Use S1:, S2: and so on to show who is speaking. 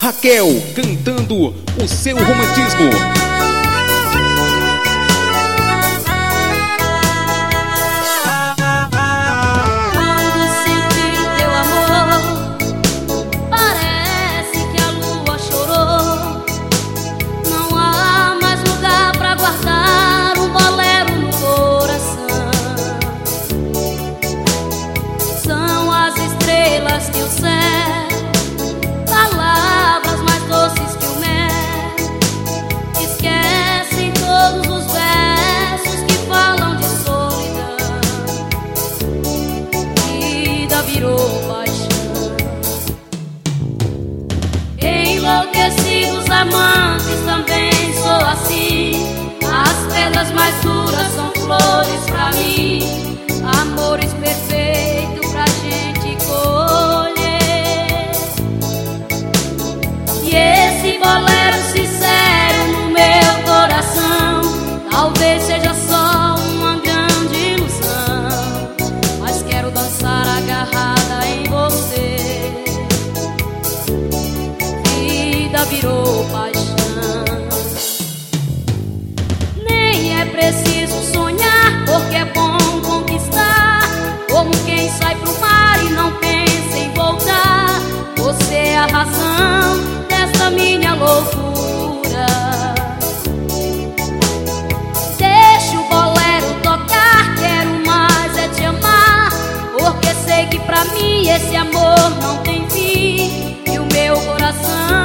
S1: Raquel cantando o seu romantismo.
S2: Enlouquecidos amantes também sou assim. As pedras mais duras são flores pra mim. Amores perfeitos pra gente colher. E esse bolero sincero no meu coração talvez seja só uma grande ilusão, mas quero dançar agarrada em você. Virou paixão. Nem é preciso sonhar, porque é bom conquistar. Como quem sai pro mar e não pensa em voltar. Você é a razão dessa minha loucura. Deixa o bolero tocar, quero mais é te amar, porque sei que pra mim esse amor não tem fim. E o meu coração